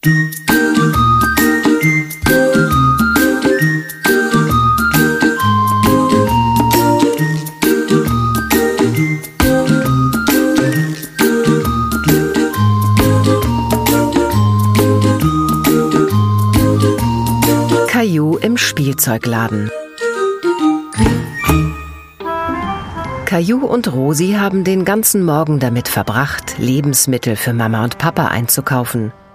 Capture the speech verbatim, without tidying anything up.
Caillou im Spielzeugladen. Caillou und Rosi haben den ganzen Morgen damit verbracht, Lebensmittel für Mama und Papa einzukaufen.